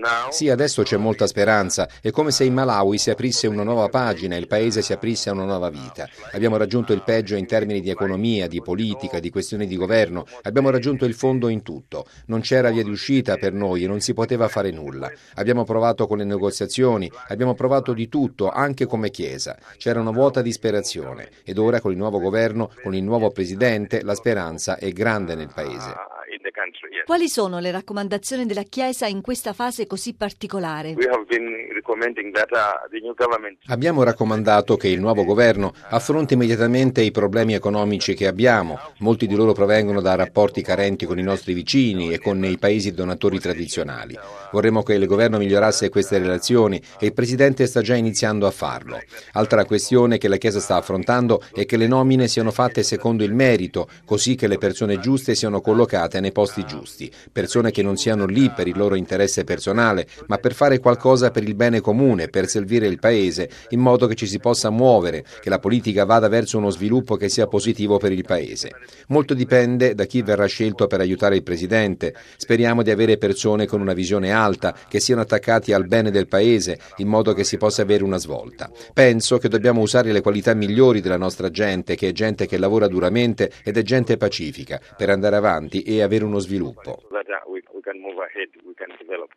Sì, adesso c'è molta speranza. È come se in Malawi si aprisse una nuova pagina e il paese si aprisse a una nuova vita. Abbiamo raggiunto il peggio in termini di economia, di politica, di questioni di governo. Abbiamo raggiunto il fondo in tutto. Non c'era via di uscita per noi e non si poteva fare nulla. Abbiamo provato con le negoziazioni, abbiamo provato di tutto, anche come Chiesa. C'era una vuota disperazione ed ora con il nuovo governo, con il nuovo presidente, la speranza è grande nel paese. Quali sono le raccomandazioni della Chiesa in questa fase così particolare? Abbiamo raccomandato che il nuovo governo affronti immediatamente i problemi economici che abbiamo. Molti di loro provengono da rapporti carenti con i nostri vicini e con i paesi donatori tradizionali. Vorremmo che il governo migliorasse queste relazioni e il Presidente sta già iniziando a farlo. Altra questione che la Chiesa sta affrontando è che le nomine siano fatte secondo il merito, così che le persone giuste siano collocate nei posti giusti, persone che non siano lì per il loro interesse personale, ma per fare qualcosa per il bene comune, per servire il paese, in modo che ci si possa muovere, che la politica vada verso uno sviluppo che sia positivo per il paese. Molto dipende da chi verrà scelto per aiutare il Presidente. Speriamo di avere persone con una visione alta, che siano attaccati al bene del paese, in modo che si possa avere una svolta. Penso che dobbiamo usare le qualità migliori della nostra gente, che è gente che lavora duramente ed è gente pacifica, per andare avanti e avere uno sviluppo.